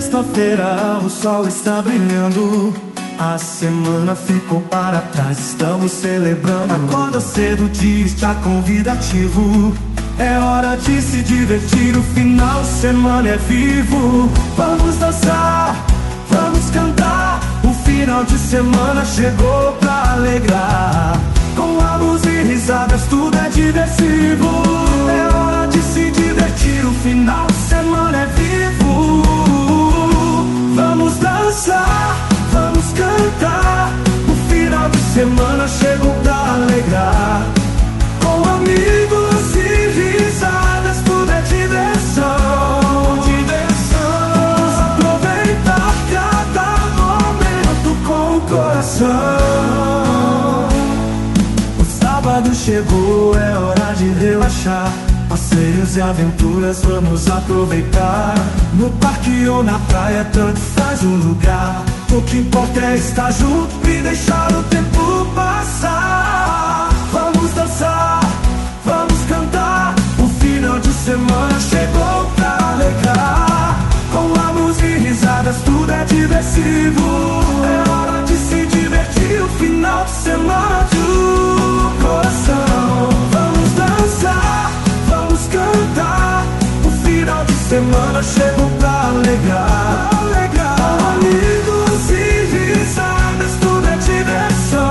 Sexta-feira, o sol está brilhando. A semana ficou para trás, estamos celebrando. Acorda cedo, o dia está convidativo. É hora de se divertir, o final de semana é vivo. Vamos dançar, vamos cantar. O final de semana chegou pra alegrar. Com amigos e risadas tudo é diversivo. É hora de se divertir, o final de semana é vivo. Vamos dançar, vamos cantar. O final de semana chegou pra alegrar. Com amigos e risadas tudo é diversão, diversão. Vamos aproveitar cada momento com o coração. O sábado chegou, é hora de relaxar. Passeios e aventuras vamos aproveitar. No parque ou na praia, tanto faz o lugar. O que importa é estar junto e deixar o tempo passar. Vamos dançar, vamos cantar. O final de semana chegou pra alegrar. Com amigos e risadas tudo é diversivo. É hora de se divertir, o final de semana do coração. Vamos dançar, vamos cantar. O final de semana chegou pra alegrar. Amigos e risadas, tudo é diversão.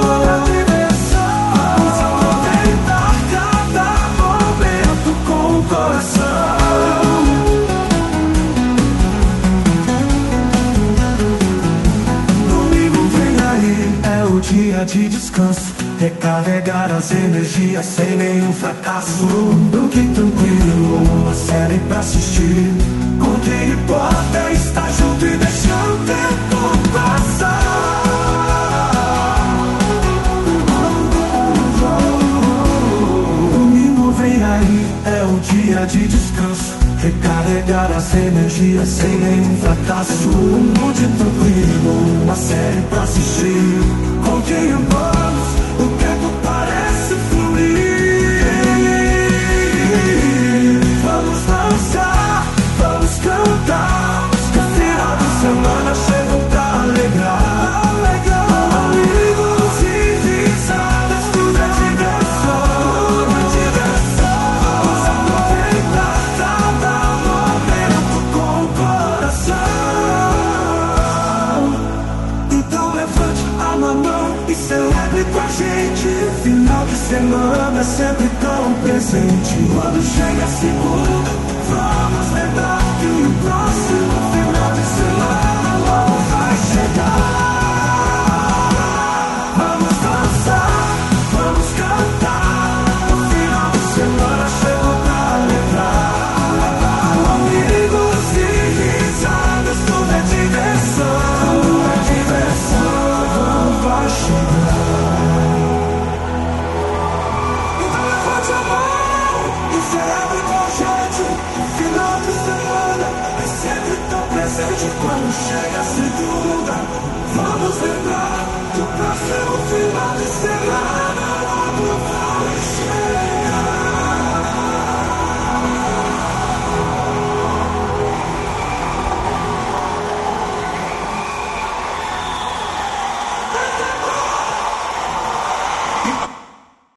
Vamos aproveitar cada momento com o coração. Domingo vem aí, é o dia de descanso. Recarregar as energias sem nenhum fracasso. Fique tranquilo, uma série pra assistir. Com quem importa é estar junto e deixar o tempo passar. Domingo vem aí, é o dia de descanso. Recarregar as energias sem nenhum fracasso. Muito tranquilo, uma série pra assistir. Com quem amamos, o tempo parece fluir. Vamos dançar, vamos cantar. O final de semana chegou pra alegrar. Amigos e risadas, tudo é diversão. Vamos aproveitar cada momento com o coração. Então levante a mão e celebre com a gente. Final de semana é sempre tão presente. Quando chega a segunda, vamos lembrar que o próximo final de semana logo vai chegar. Vamos dançar, vamos cantar. O final de semana chegou pra alegrar. Amigos e risadas, tudo é diversão. Vai chegar. Então levante a mão e celebre com a gente. O final de semana é sempre tão presente. Quando chega a segunda, vamos lembrar do próximo final de semana.